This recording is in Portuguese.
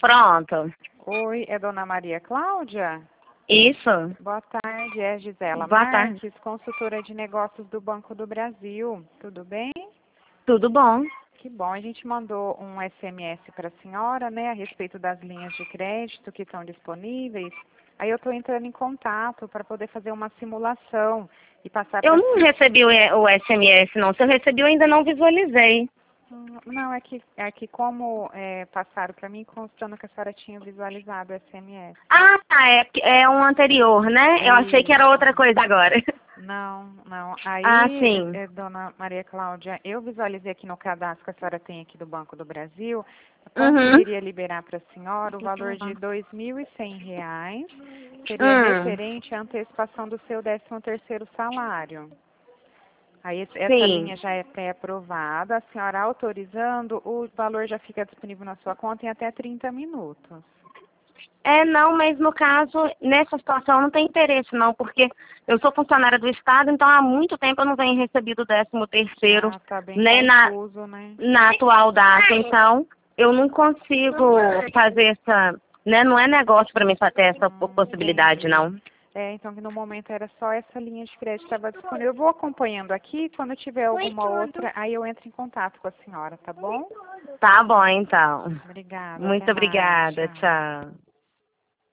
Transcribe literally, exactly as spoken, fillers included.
Pronto. Oi, é Dona Maria Cláudia? Isso. Boa tarde, é Gisela Boa tarde. Marques, consultora de negócios do Banco do Brasil. Tudo bem? Tudo bom? Que bom, a gente mandou um S M S para a senhora, né, a respeito das linhas de crédito que estão disponíveis. Aí eu estou entrando em contato para poder fazer uma simulação e passar Eu para... não recebi o E- o S M S, não. Se eu recebi, eu ainda não visualizei. Hum, Não, é que, é que como é, passaram para mim, constando que a senhora tinha visualizado o S M S. Ah, tá. É, que- é um anterior, né? Eu achei que era Isso. outra coisa agora. Não, não. Ah, Aí, sim. eh, dona Maria Cláudia, eu visualizei aqui no cadastro que a senhora tem aqui do Banco do Brasil, eu Uhum. conseguiria liberar para a senhora o valor de dois mil e cem reais, seria Hum. referente à antecipação do seu décimo terceiro salário. Aí esse- essa Sim. linha já é pré-aprovada, a senhora autorizando, o valor já fica disponível na sua conta em até trinta minutos. É, não, mas no caso, nessa situação eu não tenho interesse, não, porque eu sou funcionária do Estado, então há muito tempo eu não venho recebido o décimo terceiro, Ah, tá bem né, na, confuso, né? na atual data, então eu não consigo fazer essa, né, não é negócio para mim fazer essa Hum, possibilidade, entendi. não. É, então que no momento era só essa linha de crédito que estava disponível. Eu vou acompanhando aqui, quando tiver alguma outra, aí eu entro em contato com a senhora, tá bom? Tá bom, então. Obrigada, até Muito mais, obrigada, tchau. tchau.